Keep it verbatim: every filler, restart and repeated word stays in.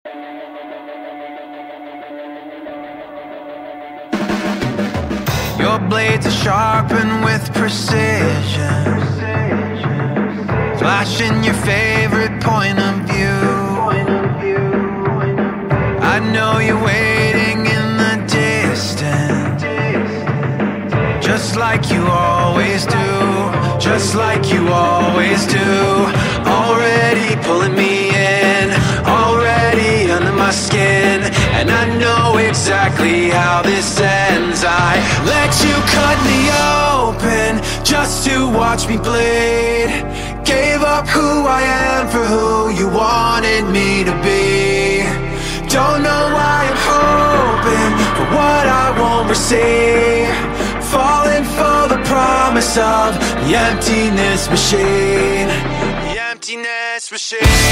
Your blades are sharpened with precision, flashing your favorite point of view. I know you're waiting in the distance, just like you always do, just like you always do. Already pulling me in, already under my skin, and I know exactly how this ends. I let you cut me open just to watch me bleed. Gave up who I am for who you wanted me to be. Don't know why I'm hoping for what I won't receive, falling for the promise of the emptiness machine. The emptiness machine.